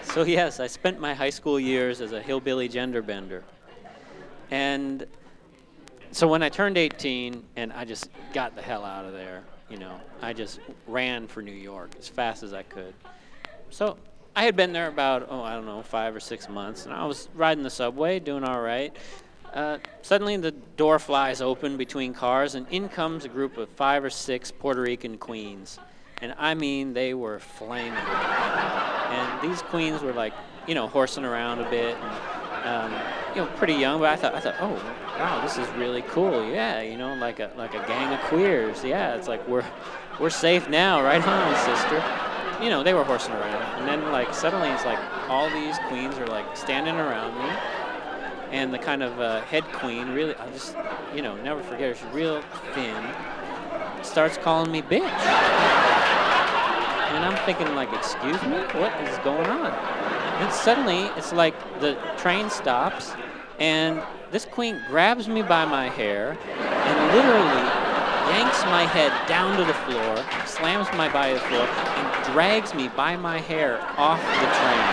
So yes, I spent my high school years as a hillbilly gender bender. And so when I turned 18 and I just got the hell out of there, I just ran for New York as fast as I could. So I had been there about, I don't know, 5 or 6 months, and I was riding the subway, doing all right. Suddenly the door flies open between cars, and in comes a group of 5 or 6 Puerto Rican queens. And I mean, they were flaming. And these queens were like, horsing around a bit, and, pretty young, but I thought, oh, wow, this is really cool. Yeah, like a gang of queers. Yeah, it's like we're safe now. Right on, sister. They were horsing around. And then, like, suddenly it's like all these queens are, like, standing around me. And the kind of head queen, really, I just, never forget her. She's real thin. Starts calling me bitch. And I'm thinking, like, excuse me? What is going on? And suddenly, it's like the train stops, and this queen grabs me by my hair and literally yanks my head down to the floor, slams my body to the floor, and drags me by my hair off the train.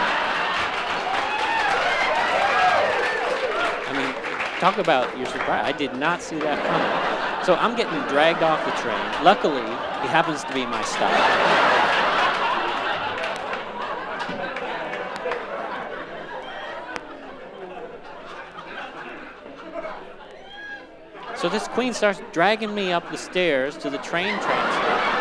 I mean, talk about your surprise. I did not see that coming. So I'm getting dragged off the train. Luckily, it happens to be my stop. So this queen starts dragging me up the stairs to the train transfer.